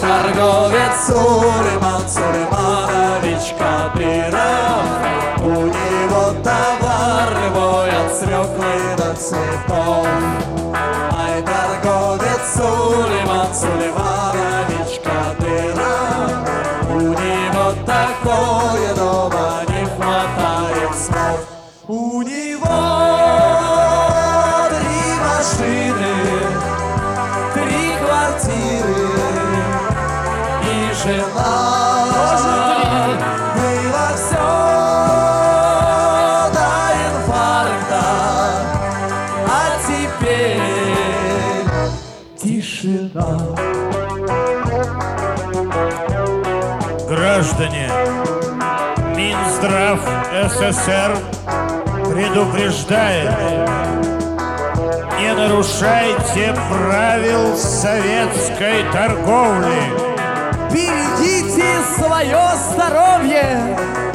торговец Сулейманович Кадыров. У него товар любой от свеклы до цветов. Ай, торговец Сулейманович Кадыров. У него такое дома не хватает слов. У него 3 машины, 3 квартиры и жена. Было все до инфаркта, а теперь тишина. Граждане, Минздрав СССР предупреждает: не нарушайте правил советской торговли. Берегите свое здоровье.